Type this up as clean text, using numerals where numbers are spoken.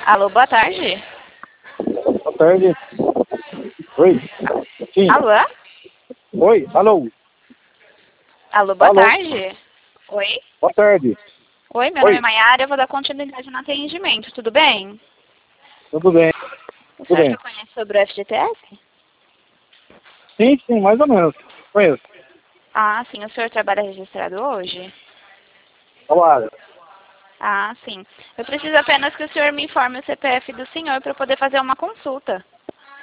Alô, boa tarde. Boa tarde. Oi. Sim. Alô? Oi, alô. Alô, boa Alô. tarde. Oi? Boa tarde. Oi, meu nome é Oi. Maiara, eu vou dar continuidade no atendimento, tudo bem? Tudo bem? O Tudo senhor bem. já conhece sobre o FGTS? Sim, mais ou menos. Conheço. Ah, sim, o senhor trabalha registrado hoje? Olá. Ah, sim. Eu preciso apenas que o senhor me informe o CPF do senhor para poder fazer uma consulta.